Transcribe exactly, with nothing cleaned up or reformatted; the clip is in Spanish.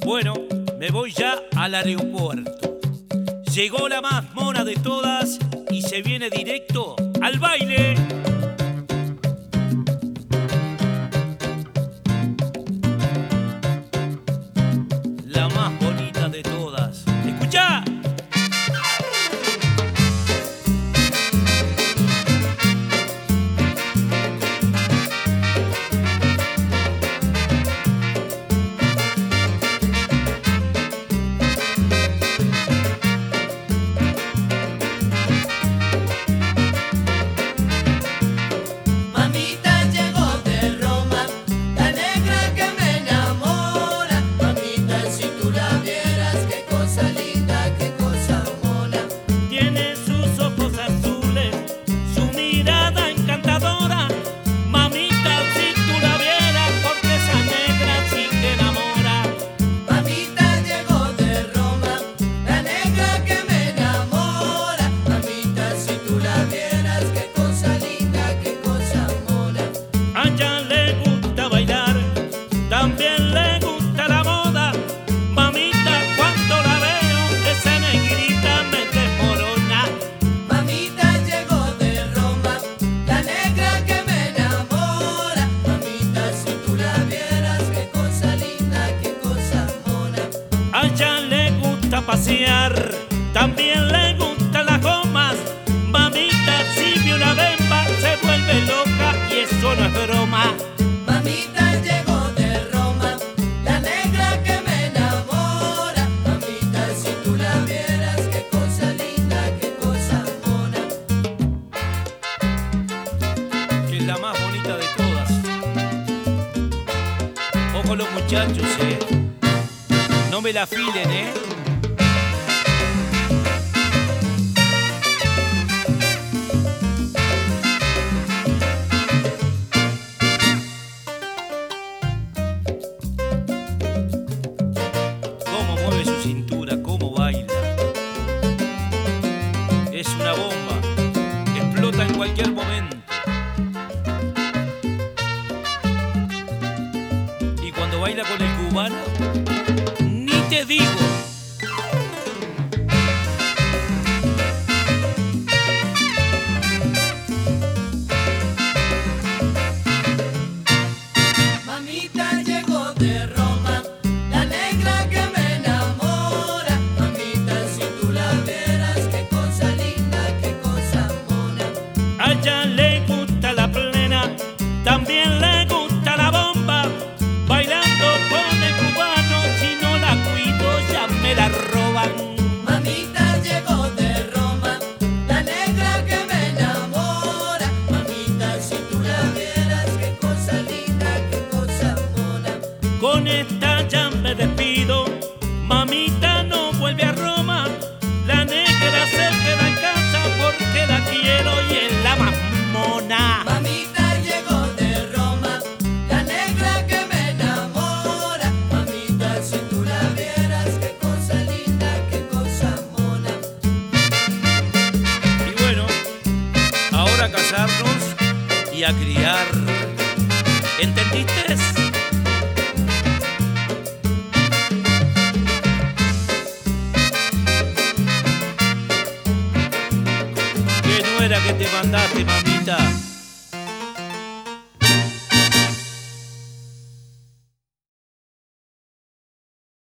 Bueno, me voy ya al aeropuerto. Llegó la más mona de todas y se viene directo al baile. La más bonita de todas. ¡Escuchá! Pasear, también le gustan las gomas. Mamita, si ve una bemba se vuelve loca y eso no es broma. Mamita llegó de Roma, la negra que me enamora. Mamita, si tú la vieras, qué cosa linda, qué cosa mona. Es la más bonita de todas. Ojo los muchachos, eh. No me la filen, eh. Cintura, cómo baila. Es una bomba, explota en cualquier momento. Y cuando baila con el cubano, ni te digo. Mamita llegó de Roma, la negra que me a ella le gusta la plena, también le gusta la bomba. Bailando con el cubano, si no la cuido ya me la roban. Mamita llegó de Roma, la negra que me enamora. Mamita, si tú la vieras, qué cosa linda, qué cosa mona. Con esta ya me despido, mamita no vuelve a Roma. La negra se queda en casa porque la quiero y es la más mona. Mamita llegó de Roma, la negra que me enamora. Mamita, si tú la vieras, qué cosa linda, qué cosa mona. Y bueno, ahora a casarnos y a criar. ¿Entendiste? Que te mandaste,